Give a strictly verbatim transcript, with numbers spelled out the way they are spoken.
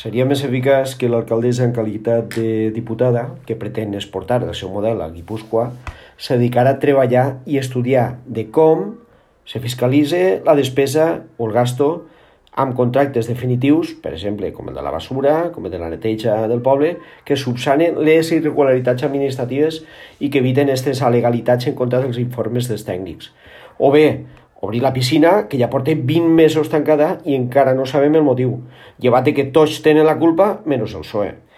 seria més eficaç que l'alcaldessa en qualitat de diputada, que pretén exportar el seu model a Guipúscoa, se dedicara a treballar i estudiar de com se fiscalitza la despesa o el gasto amb contractes definitius, per exemple, com el de la basura, com el de la neteja del poble, que subsanen les irregularitats administratives i que eviten aquestes alegalitats en contra dels informes dels tècnics. O bé, obrir la piscina, que ja porta vint mesos tancada i encara no sabem el motiu, llevat que tots tenen la culpa menys el P S O E.